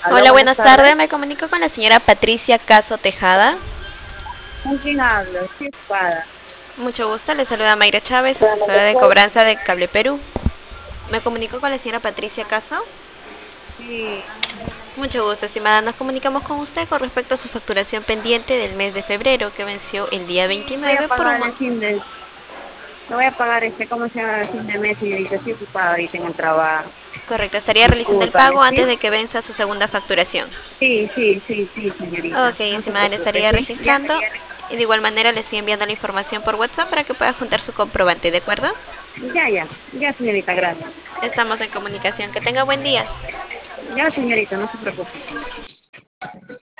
Aló, Hola, buenas buenas tardes. tardes. Me comunico con la señora Patricia Caso Tejada. ¿Con quién hablo? Estoy ocupada. Mucho gusto. Le saluda Mayra Chávez, asesora de cobranza de Cable Perú. Me comunico con la señora Patricia Caso. Sí, Mucho gusto, estimada. Nos comunicamos con usted con respecto a su facturación pendiente del mes de febrero que venció el día sí, voy a 29 por un pagar el monto. fin de... Lo voy a pagar ¿cómo se llama? El fin de mes, señorita. Estoy ocupada ahorita en el trabajo. Correcto, estaría realizando el Discúlpame, pago antes ¿sí? de que venza su segunda facturación. Sí, señorita. Ok, No se estimada, le preocupe, estaría ¿sí? ¿Ya? registrando y de igual manera le estoy enviando la información por WhatsApp para que pueda juntar su comprobante, ¿de acuerdo? Ya, señorita, gracias. Estamos en comunicación. Que tenga buen día. Ya, señorita, no se preocupe.